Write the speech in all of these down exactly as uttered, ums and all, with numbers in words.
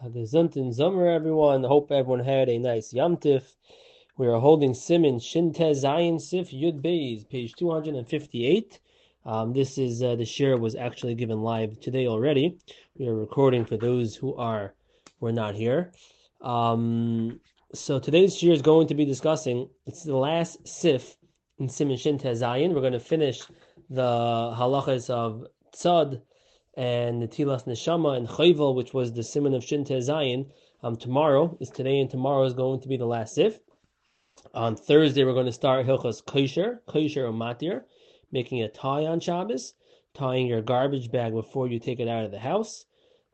Gesundten Sommer, everyone. Hope everyone had a nice Yom Tif. We are holding Siman Shin Te Zayin Sif Yud Beis, page two hundred fifty-eight. Um, this is uh, the share was actually given live today already. We are recording for those who are were not here. Um, so today's share is going to be discussing. It's the last Sif in Siman Shin Te Zayin. We're going to finish the halachas of Tzad and Netilas Neshama and Chayvel, which was the simon of Shin Te Zayin. Um, tomorrow is today, and tomorrow is going to be the last sif. On Thursday, we're going to start Hilchos Kosher, Kosher or Matir, making a tie on Shabbos, tying your garbage bag before you take it out of the house,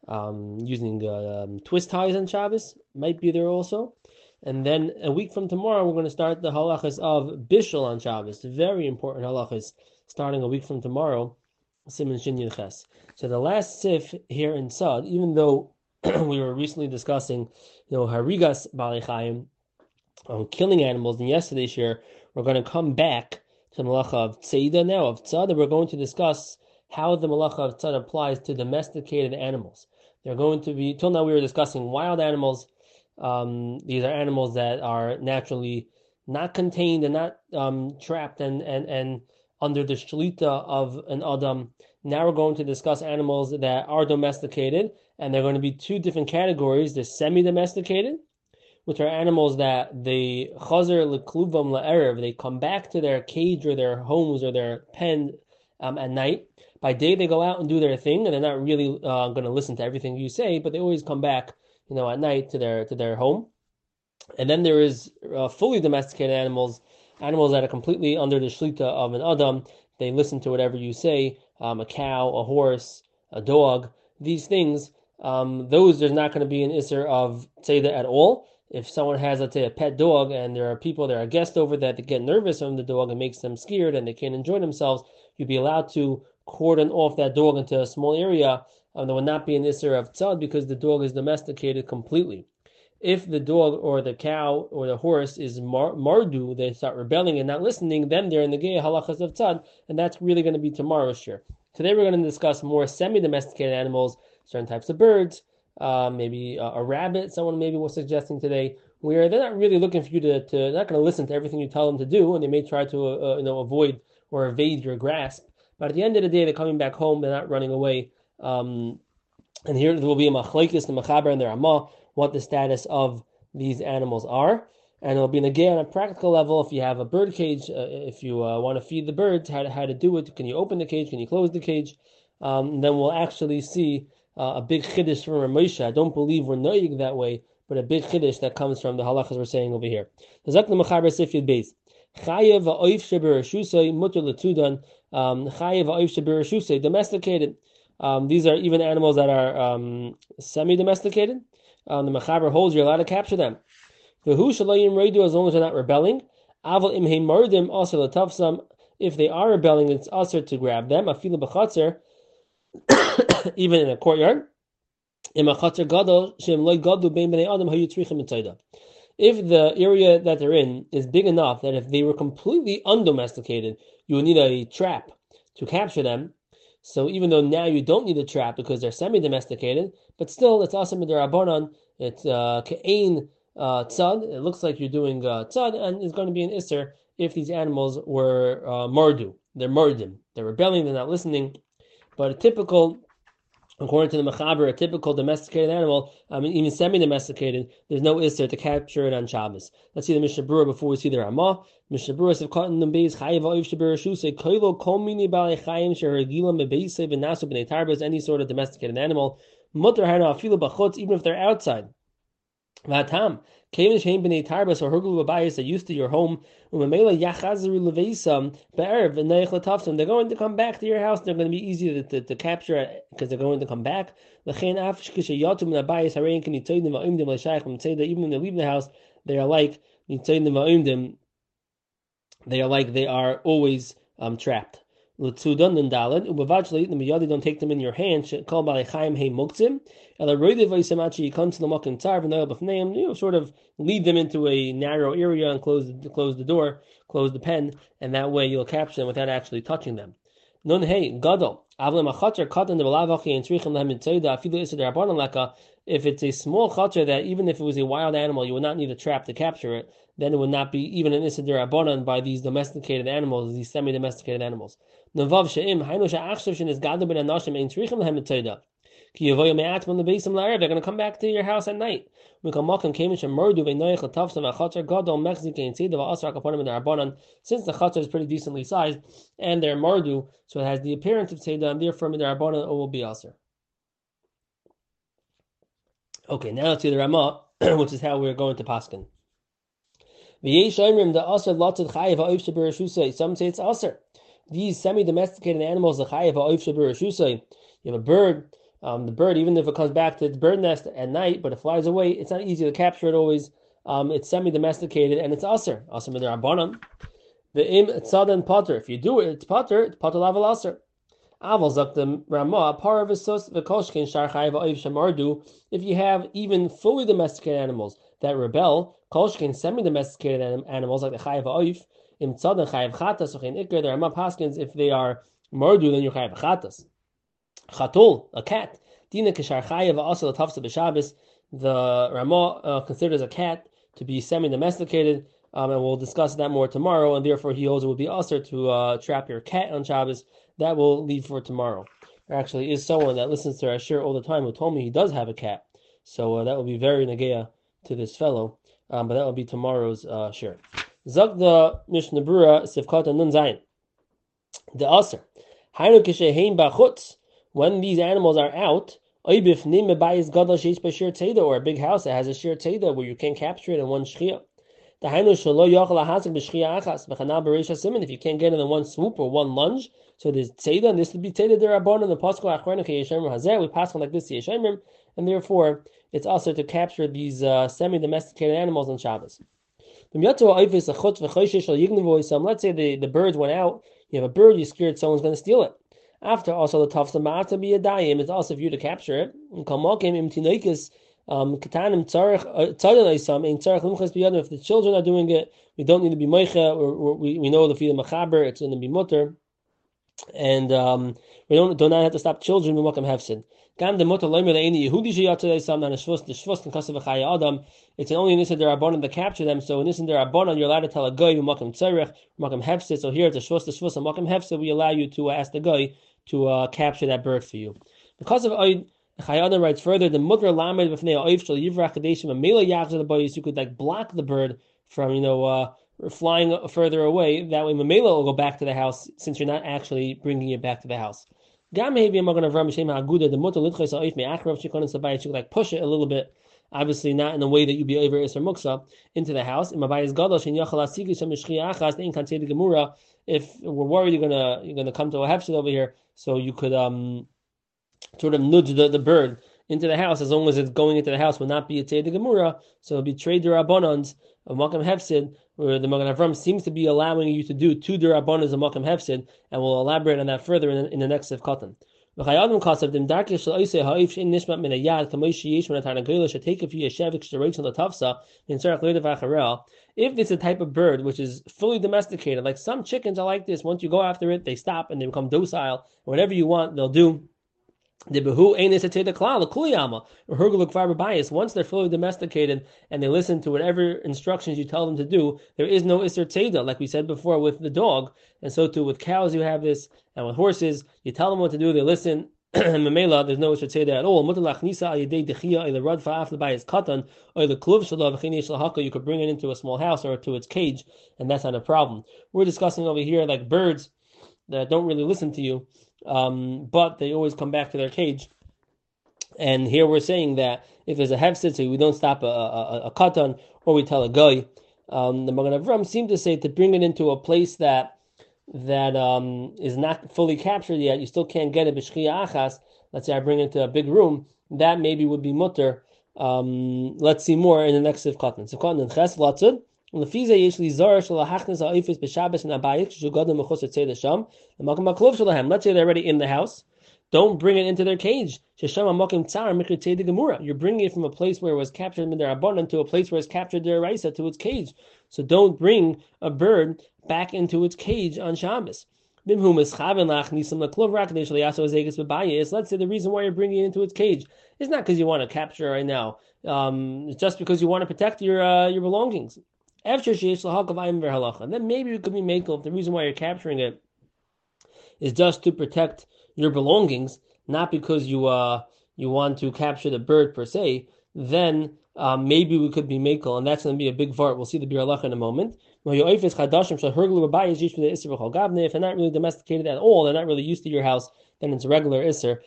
um, using uh, um, twist ties on Shabbos, might be there also. And then a week from tomorrow, we're going to start the halachas of Bishul on Shabbos, very important halachas, starting a week from tomorrow, Siman Shin Yud Ches. So the last sif here in Sod, even though we were recently discussing, you know, Harigas Bali Chaim, on killing animals, and yesterday's year, we're going to come back to the Malacha of Tzeida now, of Tzad, and we're going to discuss how the Malacha of Tzad applies to domesticated animals. They're going to be, till now we were discussing wild animals. Um, these are animals that are naturally not contained and not um, trapped and, and, and under the shlita of an Adam. Now we're going to discuss animals that are domesticated, and they're going to be two different categories. They're semi-domesticated, which are animals that they chazer lekluvam la'erev, they come back to their cage or their homes or their pen um, at night. By day they go out and do their thing, and they're not really uh, going to listen to everything you say, but they always come back, you know, at night to their to their home. And then there is uh, fully domesticated animals, animals that are completely under the shlita of an adam. They listen to whatever you say. Um, a cow, a horse, a dog. These things, um, those there's not going to be an isser of tzeda at all. If someone has, let's say, a pet dog, and there are people, there are guests over that, that get nervous from the dog and makes them scared and they can't enjoy themselves, you'd be allowed to cordon off that dog into a small area. Um, there would not be an isser of tzad because the dog is domesticated completely. If the dog or the cow or the horse is mar- mardu, they start rebelling and not listening, then they're in the gay halachas of tzad, and that's really going to be tomorrow's share. Today we're going to discuss more semi-domesticated animals, certain types of birds, uh, maybe a, a rabbit, someone maybe was suggesting today, where they're not really looking for you to, to they're not going to listen to everything you tell them to do, and they may try to uh, you know avoid or evade your grasp. But at the end of the day, they're coming back home, they're not running away. Um, and here there will be a machlekes, the machaber, and the ramah, what the status of these animals are. And it'll be again on a practical level. If you have a bird cage, uh, if you uh, want to feed the birds, how to, how to do it. Can you open the cage? Can you close the cage? Um, then we'll actually see uh, a big chiddush from Ramosha. I don't believe we're noyig that way, but a big chiddush that comes from the halachas we're saying over here. Zak the machaber sifyud beis. Chayev ha'oif shebereshusay mutter letudan. Chayev ha'oif shebereshusay, domesticated. Um, these are even animals that are um, semi-domesticated. Um, the Mechaber holds you're allowed to capture them. The Hu shalayim reidu, as long as they're not rebelling. Aval imheim mardim also latavsam. If they are rebelling, it's also to grab them. Afilu b'chatzer, even in a courtyard. Im achatzer gadol shem loy gadu bein bnei adam hayu tzrichim mitzayda. If the area that they're in is big enough that if they were completely undomesticated, you would need a trap to capture them. So even though now you don't need a trap because they're semi-domesticated, but still it's also midirabanan. It's uh, ke'ein uh, tzad. It looks like you're doing uh, tzad, and it's going to be an isser if these animals were uh, mardu. They're mardim. They're rebelling. They're not listening. But a typical, according to the Mechaber, a typical domesticated animal, I mean, even semi-domesticated, there's no isser to capture it on Shabbos. Let's see the Mishnah Berurah before we see the Ramah. Mishnah Berurah says, "Cotton them beis chayiv ha'oif shebereshus say koilo kol mini balei chayim sheregilam bebeisei v'nasu b'nei tarbas, any sort of domesticated animal, mutter hana afilu b'chutz, even if they're outside. Vatam kevin shein b'nei tarbas or hurgul b'bayis, they're used to your home. Umemela yachazeru leveisam be'erev and neich latavsam, they're going to come back to your house. They're going to be easy to, to, to capture because they're going to come back. L'chein af shkishayatum nabayis harein can yitzodim va'imdim l'shaychim tzeda, even when they leave the house, they are like yitzodim va'imdim. They are like they are always um, trapped. L'tzudan and dalad ubavachli the miyadi, don't take them in your hand. Call balei hey muktzim. Ela roidev v'isamachi yikon to the makim tzar v'noel b'fneim. You know, sort of lead them into a narrow area and close the, close the door, close the pen, and that way you'll capture them without actually touching them. Nun hey gadol avle machatzer katan the balavachi and tzrichem lehem mitzayda afilu iser derabanan leka. If it's a small chater that even if it was a wild animal, you would not need a trap to capture it, then it would not be even an Issa D'Rabbanan by these domesticated animals, these semi-domesticated animals. Navav she'im hainu she'achshav she'nis gadu ben anashim ein tzrichim lehem mitzayda. Ki yavoyu me'at from the beisim la'erev. They're going to come back to your house at night. Since the chatzar is pretty decently sized, and they're mardu, so it has the appearance of tzeda, and therefore midarabbanan it will be aser. Okay, now let's see the Ramah, which is how we're going to paskin. Some say it's aser. These semi-domesticated animals, the chayev ha'oif shebereshusay. You have a bird. Um, the bird, even if it comes back to its bird nest at night, but it flies away, it's not easy to capture it always. Um, it's semi-domesticated, and it's aser. Aser midarabbanan. The im tzadan potter. If you do it, it's potter. It's potter laval aser. Aval zaktem Ramah par v'sos v'koshkin shar chayev ha'oif shemardu. If you have even fully domesticated animals that rebel, koshkin semi-domesticated animals like the chayev ha'oif, im tzadan chayev chatas ochin ikar. The Ramah paskins if they are mardu, then you're chayev chatas. Chatul, a cat. Dina kishar chayev also the tafsa b'Shabbos. The Ramah uh, considers a cat to be semi-domesticated, um, and we'll discuss that more tomorrow. And therefore, he holds it would be usher to uh, trap your cat on Shabbos. That will leave for tomorrow. There actually is someone that listens to our shir all the time who told me he does have a cat, so uh, that will be very negea to this fellow. Um, but that will be tomorrow's uh, shir. Zag the Mishnah Brura Sivkata Nun Zayin. The usher. Hainu kisheheim b'chutz. When these animals are out, or a big house that has a shir teda where you can capture it in one shchia. If you can't get it in one swoop or one lunge, so there's teda, and this would be teda derabon in the pasuk achrona kiyeshemrim hazeh. We pass on like this yeshemrim, and therefore it's also to capture these uh, semi-domesticated animals on Shabbos. Let's say the, the birds went out. You have a bird, you're scared someone's going to steal it. After also the tafsa ma'ata be a dayim, it's also for you to capture it. Um, if the children are doing it, we don't need to be meicha, or we, we know the feed machaber, it's going to be mutter, and um, we don't do not have to stop children from makam hefsid. Gam the mutter loimer the any Yehudi sheyatay sam dan shvus the shvus can kasav chaya adam. It's only in this there rabbanon to capture them. So in this there rabbanon, you're allowed to tell a guy makam tzarich, makam hefsid. So here it's a shvus the shvus and makam hefsid. We allow you to uh, ask the guy to uh, capture that bird for you. Because of Oid, Chayadam writes further, the mudra lamed b'fnei oif shel yivrach kadeshim amela yachzor the boys. You could like block the bird from you know uh, flying further away. That way, mamela will go back to the house since you're not actually bringing it back to the house. Gam hevi amagon avram shem ha'aguda the mutter litchos oif me'achrav shikon sabayit. You could like push it a little bit, obviously not in a way that you'd be over iser muksa into the house. In mabayis gadol shen yachal asigi shem mishchia achas nein kansei the gemura. If we're worried you're gonna you're gonna come to a hefsid over here, so you could um sort of nudge the, the bird into the house, as long as it's going into the house will not be a tzedek gemura, so it'll be trade derabbanans of makam hefsid, where the Magen Avram seems to be allowing you to do two derabbanans of makam hefsid, and we'll elaborate on that further in, in the next sivkatan. If it's a type of bird which is fully domesticated, like some chickens are like this, once you go after it, they stop and they become docile. Whatever you want, they'll do. Once they're fully domesticated and they listen to whatever instructions you tell them to do, there is no Isser Teda, like we said before with the dog, and so too with cows you have this, and with horses, you tell them what to do, they listen, and Mamela, there's no Isser Teda at all. You could bring it into a small house or to its cage, and that's not a problem. We're discussing over here like birds that don't really listen to you, Um, but they always come back to their cage. And here we're saying that if there's a hefsid, so we don't stop a, a, a katan, or we tell a guy. Um, the Magen Avram seemed to say to bring it into a place that that um, is not fully captured yet. You still can't get it b'shchia achas. Let's say I bring it into a big room. That maybe would be mutter. Um, let's see more in the next sivkatan. Sivkatan and ches latzud. Let's say they're already in the house. Don't bring it into their cage. You're bringing it from a place where it was captured in their abundant to a place where it's captured their raisa to its cage. So don't bring a bird back into its cage on Shabbos. Let's say the reason why you're bringing it into its cage is not because you want to capture it right now. Um, it's just because you want to protect your uh, your belongings. And then maybe it could be makel if the reason why you're capturing it is just to protect your belongings, not because you uh you want to capture the bird per se. Then um, maybe we could be makel, and that's going to be a big vart. We'll see the bir halacha in a moment. If they're not really domesticated at all, they're not really used to your house, then it's regular isser.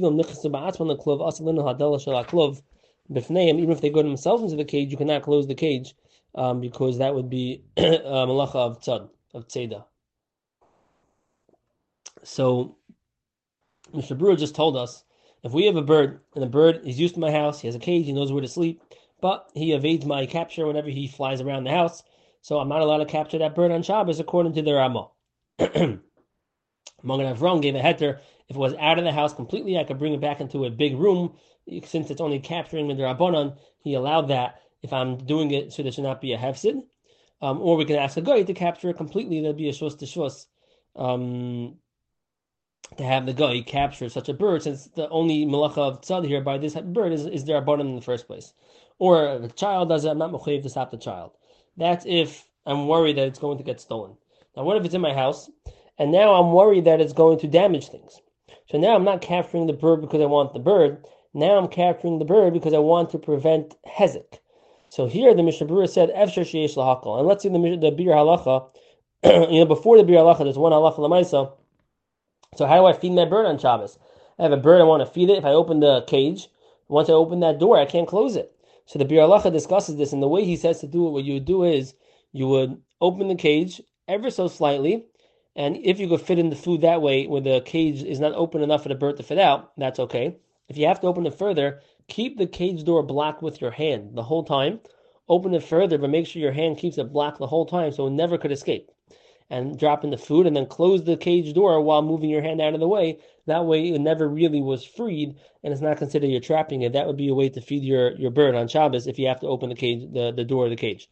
Even if they go themselves into the cage, you cannot close the cage um, because that would be malacha of tzad, of tzeda. So Mister Brewer just told us, if we have a bird, and the bird is used to my house, he has a cage, he knows where to sleep, but he evades my capture whenever he flies around the house, so I'm not allowed to capture that bird on Shabbos according to the Ramah. Magen Avraham gave a heter. If it was out of the house completely, I could bring it back into a big room. Since it's only capturing with the Rabbanon, he allowed that if I'm doing it so there should not be a hefsid. Um, or we can ask a guy to capture it completely. There'll be a shus to shus. Um, to have the guy capture such a bird, since the only malacha of tzad here by this bird is, is the Rabbanon in the first place. Or if a child does it, I'm not mechayiv to stop the child. That's if I'm worried that it's going to get stolen. Now, what if it's in my house, and now I'm worried that it's going to damage things? So now I'm not capturing the bird because I want the bird. Now I'm capturing the bird because I want to prevent hezek. So here the Mishnah Berurah said, Efshar sheyesh lahakol. And let's see the, the bir halacha. You know, before the bir halacha, there's one halacha lamaisa. So how do I feed my bird on Shabbos? I have a bird, I want to feed it. If I open the cage, once I open that door, I can't close it. So the bir halacha discusses this, and the way he says to do it, what you would do is, you would open the cage ever so slightly, and if you could fit in the food that way, where the cage is not open enough for the bird to fit out, that's okay. If you have to open it further, keep the cage door blocked with your hand the whole time. Open it further, but make sure your hand keeps it blocked the whole time so it never could escape. And drop in the food, and then close the cage door while moving your hand out of the way. That way it never really was freed, and it's not considered you're trapping it. That would be a way to feed your, your bird on Shabbos if you have to open the cage, the, the door of the cage.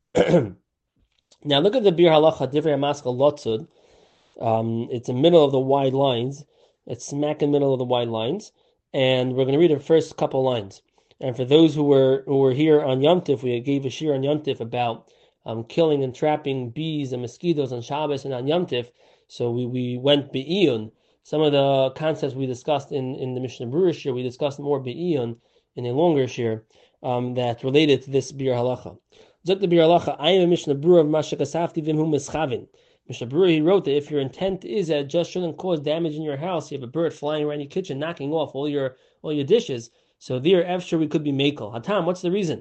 Now look at the bir halacha divrei hamaskal lotzud. Um, it's in the middle of the wide lines. It's smack in the middle of the wide lines. And we're going to read the first couple lines. And for those who were who were here on Yom Tif, we gave a shir on Yom Tif about um, killing and trapping bees and mosquitoes on Shabbos and on Yom Tif. So we, we went be'iyun. Some of the concepts we discussed in, in the Mishnah Berurah shir, we discussed more be'iyun in a longer shir um, that related to this bir halacha. Zok the bir halacha, I am a Mishnah Berurah of Mashakasafti v'imhu mischavin. Mishnah Berurah, he wrote that if your intent is that it just shouldn't cause damage in your house, you have a bird flying around your kitchen, knocking off all your all your dishes. So there, after we could be makel. Hatam, what's the reason?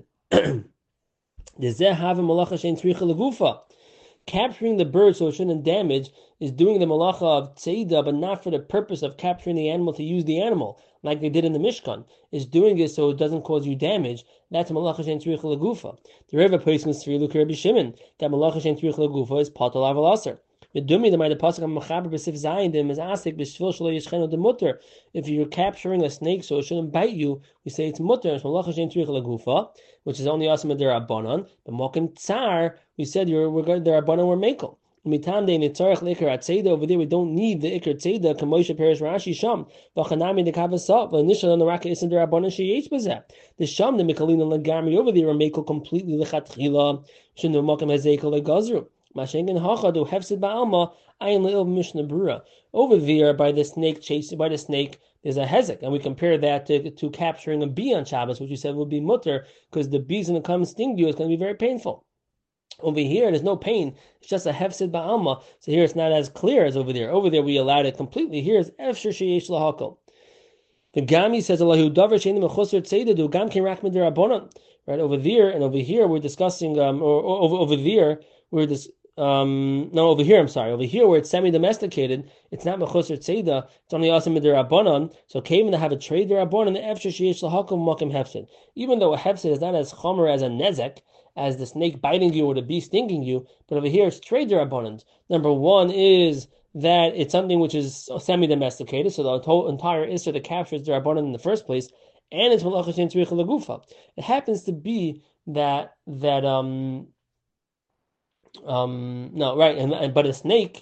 Capturing the bird so it shouldn't damage is doing the malacha of tzeidah, but not for the purpose of capturing the animal to use the animal, like they did in the Mishkan. Is doing it so it doesn't cause you damage. That's malacha shein tzricha legufa. The Reva person is three Rabbi Shimon that malacha shein tzricha legufa is patal aval aser. If you're capturing a snake so it shouldn't bite you, we say it's mutter, which is only awesome at the Rabbanon. But mokim tsar, we said you're we're going the Rabbanon were makel. Over there we don't need the ikar tzeda. Kamosha perish Rashi sham. V'chanami the kavasat. V'nishal on the raka isn't the Rabbanon sheyesh bazeh. The sham the mikalin and lagami over there are makel completely lechatchila. Shouldn't have mokim hazekel legazru. Over there, by the snake chased by the snake, there's a hezek, and we compare that to, to capturing a bee on Shabbos, which we said would be mutter, because the bee's going to come and sting you. It's going to be very painful. Over here, there's no pain. It's just a hefsid ba'alma. So here, it's not as clear as over there. Over there, we allowed it completely. Here is efshir sheyesh lahakol. The Gami says Allahu davar sheini mechusar tzeidah gam kin rachmid derabonon. Right over there, and over here, we're discussing. Um, or, or over over there, we're just. Um, no, over here, I'm sorry. Over here, where it's semi-domesticated, it's not mechusar tzeidah. It's only awesome midirabanan. So, came to have a trade derabanan. The efshir sheyesh lahakom makim hefsid. Even though a hefsid is not as chomer as a nezek, as the snake biting you or the bee stinging you, but over here it's trade derabanan. Number one is that it's something which is semi-domesticated, so the whole entire isser that captures derabanan in the first place, and it's malacha shein tzricha legufa. It happens to be that that um. Um, no, right, and, and but a snake,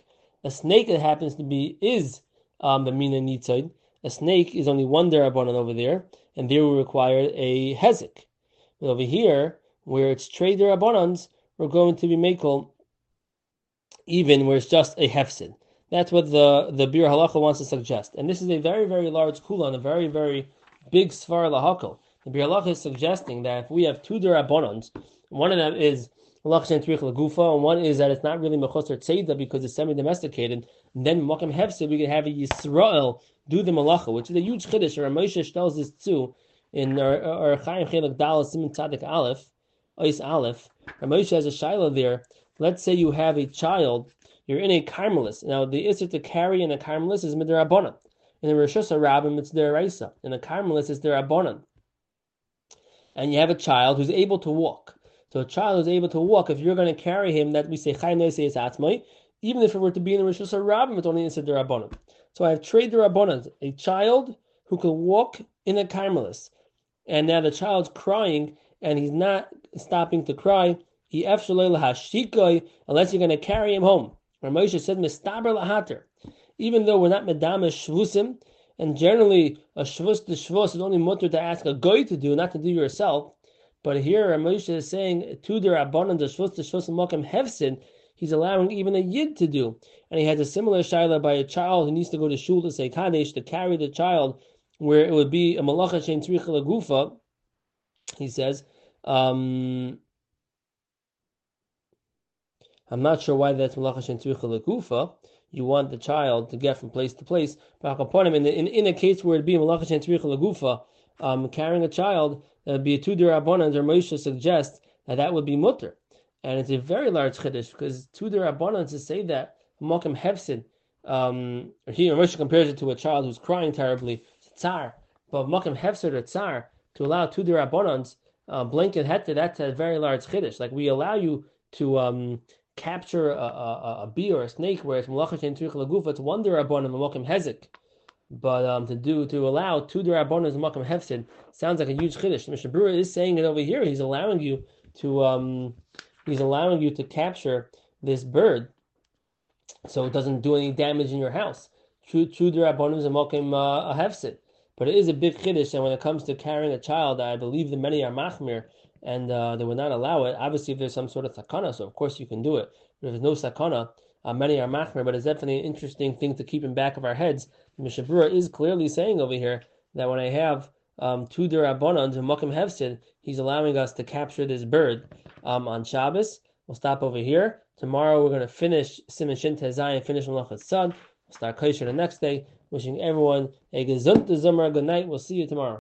A snake that happens to be is um, the mina nitzad. A snake is only one derabanan over there, and there we require a hezek. But over here, where it's trade derabanans, we're going to be makel even where it's just a hefsid. That's what the the Bir Halacha wants to suggest. And this is a very, very large kula and a very, very big svar lahakol. The Bir Halacha is suggesting that if we have two derabbanons, one of them is Malach Shen Trich Lagufa, and one is that it's not really Mechoser Tzeda because it's semi-domesticated, and then Mokim Hefsid, we can have a Yisrael do the Malacha, which is a huge chiddush, or Moshe tells this too, in or Chaim Chelak Dal Siman Tzadik Aleph, Ois Aleph, Moshe has a shaila there. Let's say you have a child, you're in a Carmelis. Now, the Isser to carry in a Carmelis is Midrabanan. In the Rosh Hashanah, it's Deraisa. In a Carmelis, it's Derabanan. And you have a child who's able to walk. So a child who's able to walk, if you're going to carry him, that we say Chaim Noisei is Atzmai, even if it were to be in the Rosh Hashanah, it's only Isser Derabanan. So I have trade Derabanan, a child who can walk in a Carmelis. And now the child's crying, and he's not stopping to cry, unless you're going to carry him home. Ramosha said, "Mistaber lahater." Even though we're not medamesh shvusim, and generally a shvus to shvus is only mutter to ask a goy to do, not to do yourself. But here Ramosha is saying to the rabbanon the shvus to shvus mokem hefsin, he's allowing even a yid to do. And he has a similar shaila by a child who needs to go to shul to say kadesh, to carry the child, where it would be a malacha shein tzricha lagufa. He says. Um, I'm not sure why that's malacha shen tzricha lekufa. You want the child to get from place to place. But in, in, in a case where it'd be malacha shen tzricha lekufa, um, carrying a child, that would be a two derabanan. Or Moshe suggests that that would be mutter, and it's a very large chiddush because two derabanan to say that mokem hefsid. Um, here Moshe compares it to a child who's crying terribly, tsar. But mokem hefsid or tsar to allow two derabanans, uh, blanket heter, that's a very large chiddush. Like we allow you to um. capture a, a, a bee or a snake, whereas malacha shein tzricha lagufa, it's one derabbanan and mokem hezek. But um, to do to allow two derabbanan and mokem hefsid sounds like a huge chiddush. Mishnah Berurah is saying it over here. He's allowing you to um, he's allowing you to capture this bird, so it doesn't do any damage in your house. Two two derabbanan and mokem uh, hefsid. But it is a big chiddush, and when it comes to carrying a child, I believe that many are machmir, and uh, they would not allow it. Obviously, if there's some sort of sakana, so of course you can do it. But if there's no sakana, uh, many are machmir, but it's definitely an interesting thing to keep in back of our heads. Mishnah Berurah is clearly saying over here that when I have um, two derabbanan and mokem hefsid, he's allowing us to capture this bird um, on Shabbos. We'll stop over here. Tomorrow we're going to finish Siman Shin Tezai and finish Malachas Sad. We'll start Kosher the next day. Wishing everyone a gesundte Zumra. Good night. We'll see you tomorrow.